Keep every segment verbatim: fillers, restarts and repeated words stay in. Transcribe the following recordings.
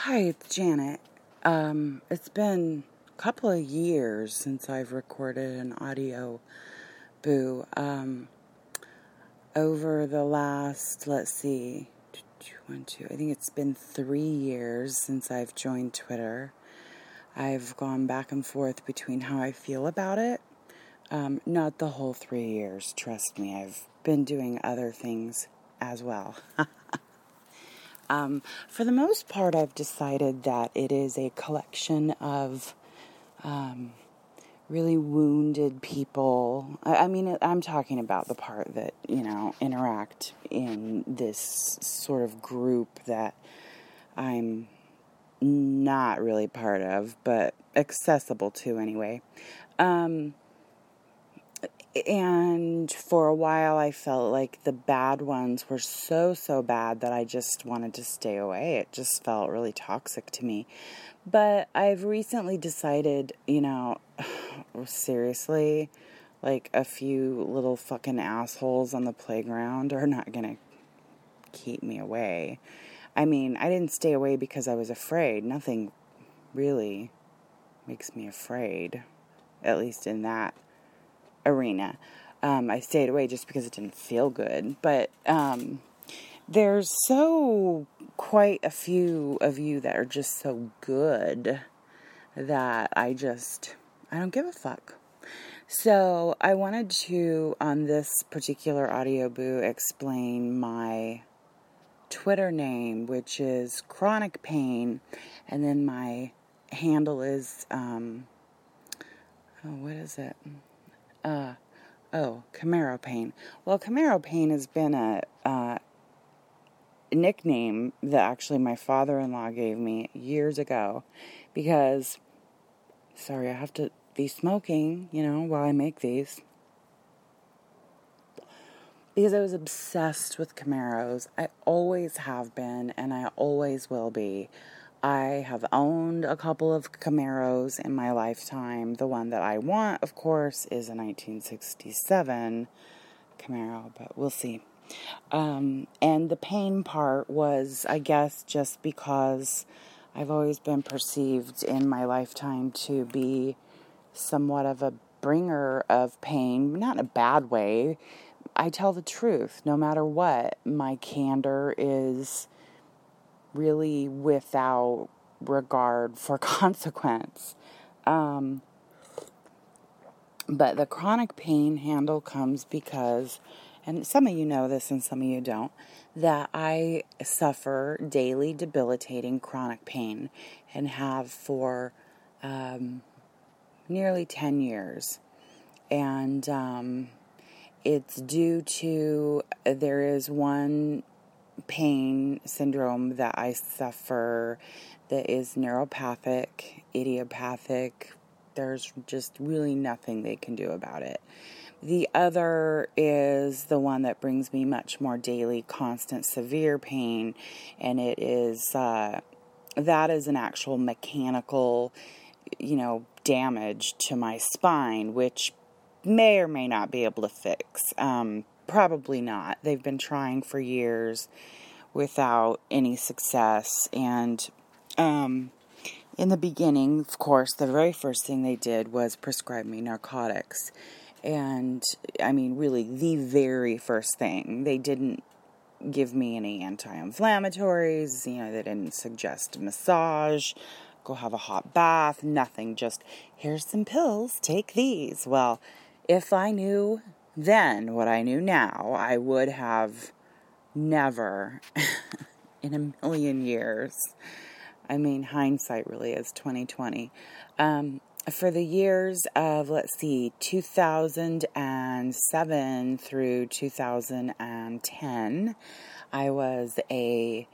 Hi, it's Janet. Um, it's been a couple of years since I've recorded an audio boo. Um, over the last, let's see, one, two, I think it's been three years since I've joined Twitter. I've gone back and forth between how I feel about it. Um, not the whole three years, trust me. I've been doing other things as well. Um, for the most part, I've decided that it is a collection of um, really wounded people. I, I mean, I'm talking about the part that, you know, interact in this sort of group that I'm not really part of, but accessible to anyway. Um, And for a while, I felt like the bad ones were so, so bad that I just wanted to stay away. It just felt really toxic to me. But I've recently decided, you know, seriously, like a few little fucking assholes on the playground are not going to keep me away. I mean, I didn't stay away because I was afraid. Nothing really makes me afraid, at least in that arena. Um, I stayed away just because it didn't feel good. But um, there's so quite a few of you that are just so good that I just, I don't give a fuck. So I wanted to, on this particular audio boo, explain my Twitter name, which is Chronic Pain, and then my handle is, um, oh, what is it? Uh, oh, Camaro Pain. Well, Camaro Pain has been a uh, nickname that actually my father-in-law gave me years ago because, sorry, I have to be smoking, you know, while I make these. Because I was obsessed with Camaros. I always have been, and I always will be. I have owned a couple of Camaros in my lifetime. The one that I want, of course, is a nineteen sixty-seven Camaro, but we'll see. Um, and the pain part was, I guess, just because I've always been perceived in my lifetime to be somewhat of a bringer of pain, not in a bad way. I tell the truth, no matter what. My candor is really without regard for consequence. Um, but the chronic pain handle comes because, and some of you know this and some of you don't, that I suffer daily debilitating chronic pain and have for um, nearly ten years. And um, it's due to, there is one pain syndrome that I suffer that is neuropathic, idiopathic. There's just really nothing they can do about it. The other is the one that brings me much more daily, constant, severe pain, and it is, uh, that is an actual mechanical, you know, damage to my spine, which may or may not be able to fix. Um, Probably not. They've been trying for years without any success. And um, in the beginning, of course, the very first thing they did was prescribe me narcotics. And, I mean, really, the very first thing. They didn't give me any anti-inflammatories. You know, they didn't suggest a massage, go have a hot bath, nothing. Just, here's some pills, take these. Well, if I knew then what I knew now, I would have never in a million years. I mean, hindsight really is twenty twenty. Um, for the years of, let's see, two thousand seven through two thousand ten, I was a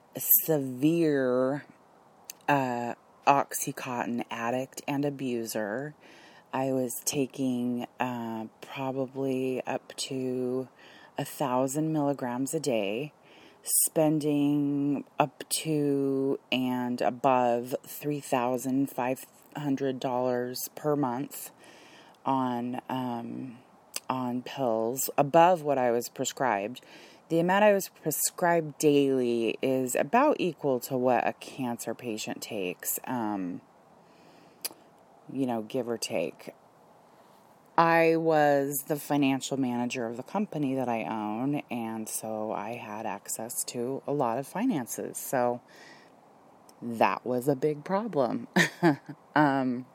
severe uh, Oxycontin addict and abuser. I was taking uh, probably up to a thousand milligrams a day, spending up to and above three thousand five hundred dollars per month on um, on pills, above what I was prescribed. the amount I was prescribed daily is about equal to what a cancer patient takes, um, you know, give or take. I was the financial manager of the company that I own, and so I had access to a lot of finances. So that was a big problem. um,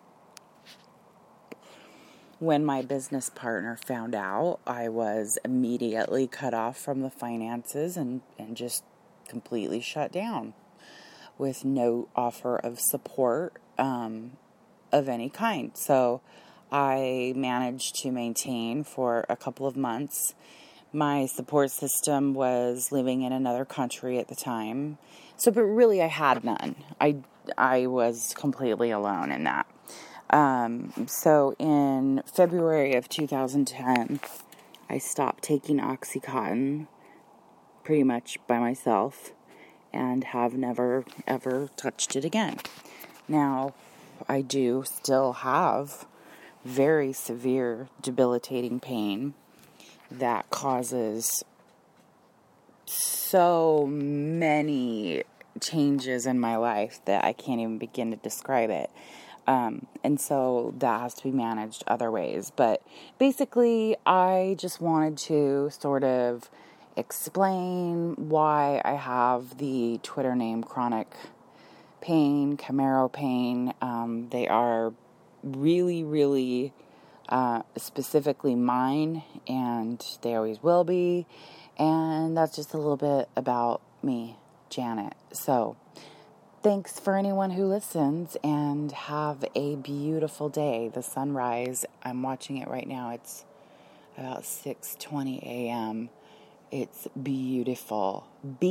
when my business partner found out, I was immediately cut off from the finances and, and just completely shut down with no offer of support um, of any kind. So I managed to maintain for a couple of months. My support system was living in another country at the time. So, but really I had none. I, I was completely alone in that. Um, so in February of two thousand ten, I stopped taking OxyContin pretty much by myself and have never, ever touched it again. Now, I do still have very severe, debilitating pain that causes so many changes in my life that I can't even begin to describe it. Um, and so that has to be managed other ways. But basically, I just wanted to sort of explain why I have the Twitter name Chronic Pain, Camaro Pain. Um, they are really, really uh, specifically mine, and they always will be. And that's just a little bit about me, Janet. So thanks for anyone who listens, and have a beautiful day. The sunrise, I'm watching it right now. It's about six twenty a.m. It's beautiful.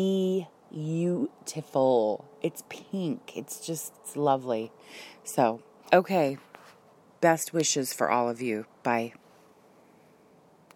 Beautiful. It's pink. It's just it's lovely. So, okay. Best wishes for all of you. Bye.